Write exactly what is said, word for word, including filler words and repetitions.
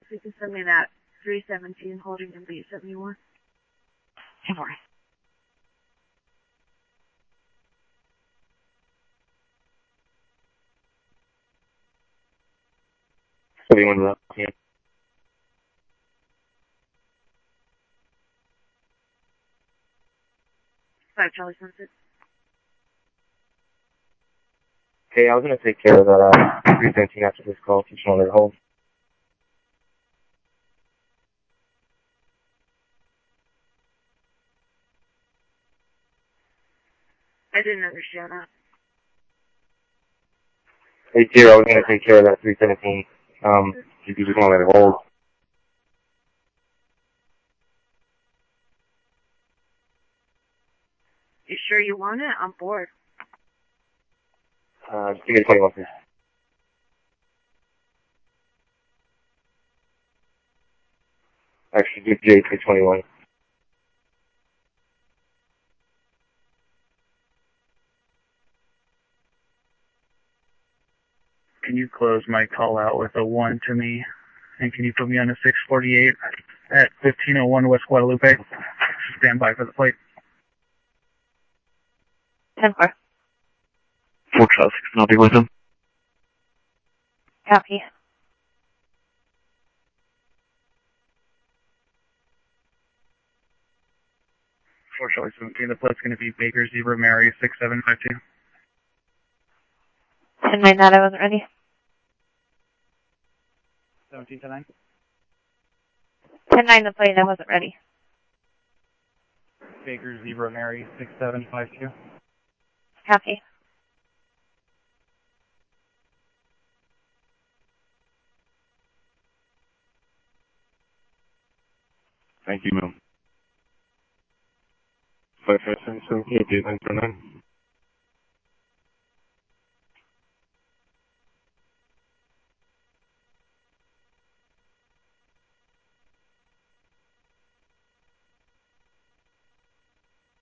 So you can send me that three seventeen holding in B seventy-one. ten four. seventy-one left. Yeah. Five Charlie Sunset. Hey, I was going to take care of that uh, three seventeen after this call. Just wanted to hold. I didn't understand that. Hey, dear, I was going to take care of that three seventeen. Um, if you just want to let it hold. You sure you want it? I'm bored. Uh, give me the twenty-one, please. Actually, do J three twenty-one. Can you close my call out with a one to me? And can you put me on a six forty-eight at fifteen oh one West Guadalupe? Stand by for the plate. ten four. four Charles six, and I'll be with him. Copy. four Charlie seventeen, the plate's going to be Baker Zebra Mary six seven five two. ten nine, that I wasn't ready. seventeen to nine. ten nine, the plate, I wasn't ready. Baker Zebra Mary six seven five two. Copy. Thank you, ma'am. five five seven seven eight eight nine four nine.